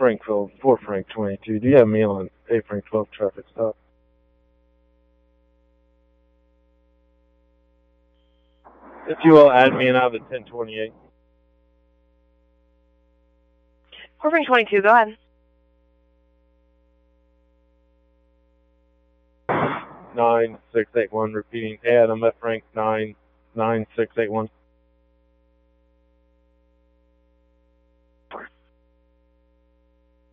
Frankville, 4 Frank 22. Do you have me on A Frank 12 traffic stop? If you will, add me in out of the 1028. 4 Frank 22, go ahead. 9681, repeating, add, I'm at Frank 99681.